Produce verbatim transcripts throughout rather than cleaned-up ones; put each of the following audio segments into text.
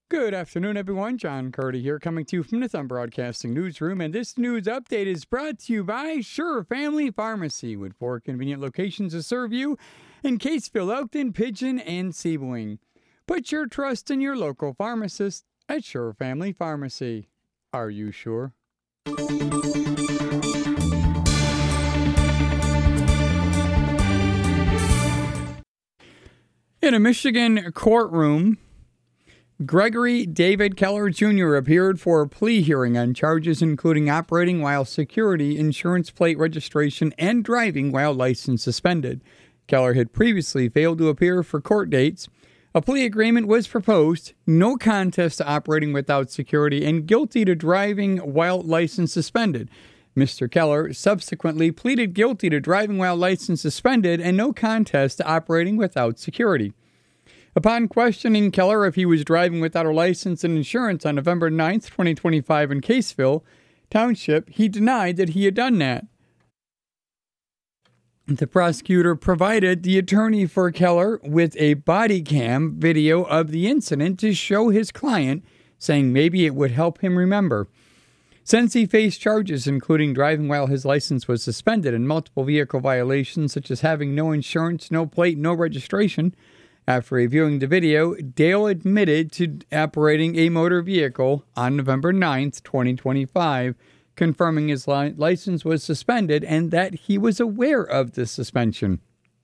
Good afternoon, everyone. John Curdy here, coming to you from the Thumb Broadcasting Newsroom. And this news update is brought to you by Sure Family Pharmacy, with four convenient locations to serve you in Caseville, Elkton, Pigeon, and Sebring. Put your trust in your local pharmacist at Sure Family Pharmacy. Are you sure? In a Michigan courtroom, Gregory David Keller Junior appeared for a plea hearing on charges including operating while security, insurance plate registration, and driving while license suspended. Keller had previously failed to appear for court dates. A plea agreement was proposed, no contest to operating without security, and guilty to driving while license suspended. Mister Keller subsequently pleaded guilty to driving while license suspended and no contest to operating without security. Upon questioning Keller if he was driving without a license and insurance on November ninth, twenty twenty-five in Caseville Township, he denied that he had done that. The prosecutor provided the attorney for Keller with a body cam video of the incident to show his client, saying maybe it would help him remember. Since he faced charges including driving while his license was suspended and multiple vehicle violations such as having no insurance, no plate, no registration, after reviewing the video, Dale admitted to operating a motor vehicle on November ninth, twenty twenty-five, confirming his li- license was suspended and that he was aware of the suspension.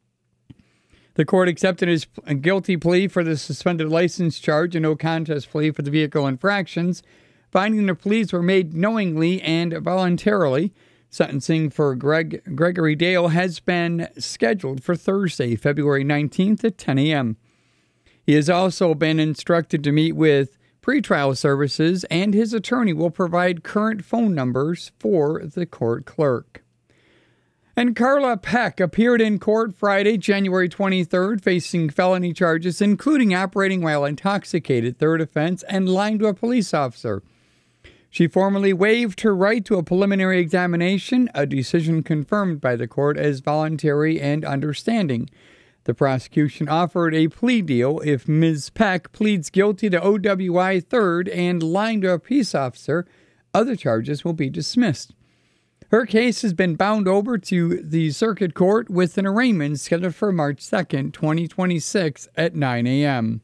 The court accepted his guilty plea for the suspended license charge and no contest plea for the vehicle infractions, finding the pleas were made knowingly and voluntarily. Sentencing for Greg Gregory Dale has been scheduled for Thursday, February nineteenth at ten a.m. He has also been instructed to meet with pretrial services, and his attorney will provide current phone numbers for the court clerk. And Carla Peck appeared in court Friday, January twenty-third, facing felony charges, including operating while intoxicated, third offense, and lying to a police officer. She formally waived her right to a preliminary examination, a decision confirmed by the court as voluntary and understanding. The prosecution offered a plea deal if Miz Peck pleads guilty to O W I third and lying to a peace officer. Other charges will be dismissed. Her case has been bound over to the circuit court with an arraignment scheduled for March second, twenty twenty-six at nine a.m.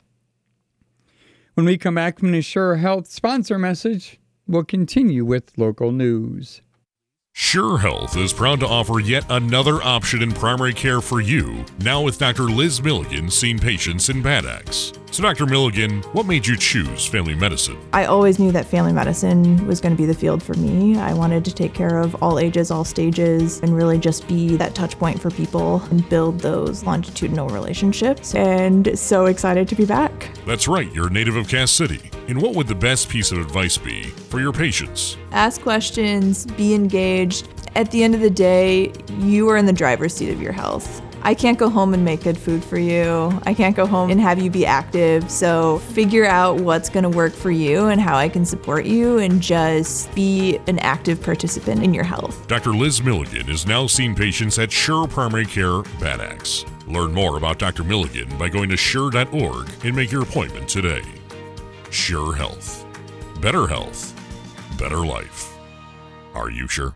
When we come back from the Sure Health sponsor message, we'll continue with local news. Sure Health is proud to offer yet another option in primary care for you, now with Doctor Liz Milligan seeing patients in Bad Axe. So Doctor Milligan, what made you choose family medicine? I always knew that family medicine was going to be the field for me. I wanted to take care of all ages, all stages, and really just be that touch point for people and build those longitudinal relationships. And so excited to be back. That's right, you're a native of Cass City. And what would the best piece of advice be for your patients? Ask questions, be engaged. At the end of the day, you are in the driver's seat of your health. I can't go home and make good food for you. I can't go home and have you be active. So figure out what's going to work for you and how I can support you, and just be an active participant in your health. Doctor Liz Milligan is now seeing patients at Sure Primary Care Bad Axe. Learn more about Doctor Milligan by going to sure dot org and make your appointment today. Sure Health. Better health. Better life. Are you sure?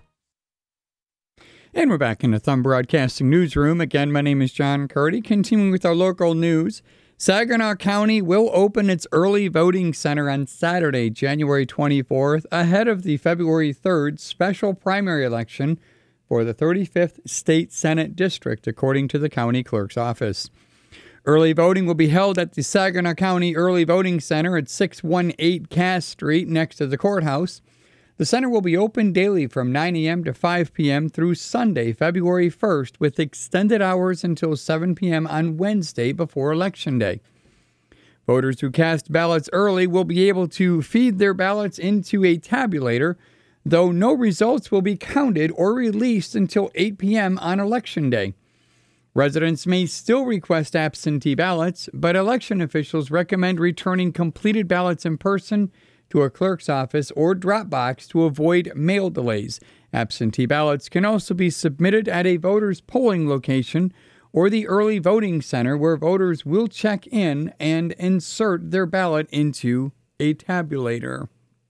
And we're back in the Thumb Broadcasting Newsroom. Again, my name is John Curdy. Continuing with our local news, Saginaw County will open its early voting center on Saturday, January twenty-fourth, ahead of the February third special primary election for the thirty-fifth State Senate District, according to the county clerk's office. Early voting will be held at the Saginaw County Early Voting Center at six one eight Cass Street next to the courthouse. The center will be open daily from nine a.m. to five p.m. through Sunday, February first, with extended hours until seven p.m. on Wednesday before Election Day. Voters who cast ballots early will be able to feed their ballots into a tabulator, though no results will be counted or released until eight p.m. on Election Day. Residents may still request absentee ballots, but election officials recommend returning completed ballots in person to a clerk's office or drop box to avoid mail delays. Absentee ballots can also be submitted at a voter's polling location or the early voting center, where voters will check in and insert their ballot into a tabulator.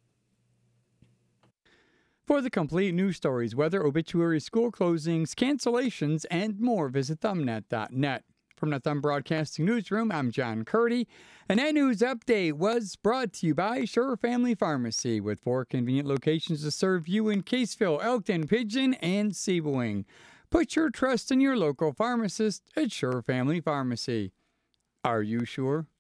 For the complete news stories, weather, obituaries, school closings, cancellations, and more, visit thumbnet dot net. From the Thumb Broadcasting Newsroom, I'm John Curdy, and that news update was brought to you by Sure Family Pharmacy, with four convenient locations to serve you in Caseville, Elkton, Pigeon, and Sebring. Put your trust in your local pharmacist at Sure Family Pharmacy. Are you sure?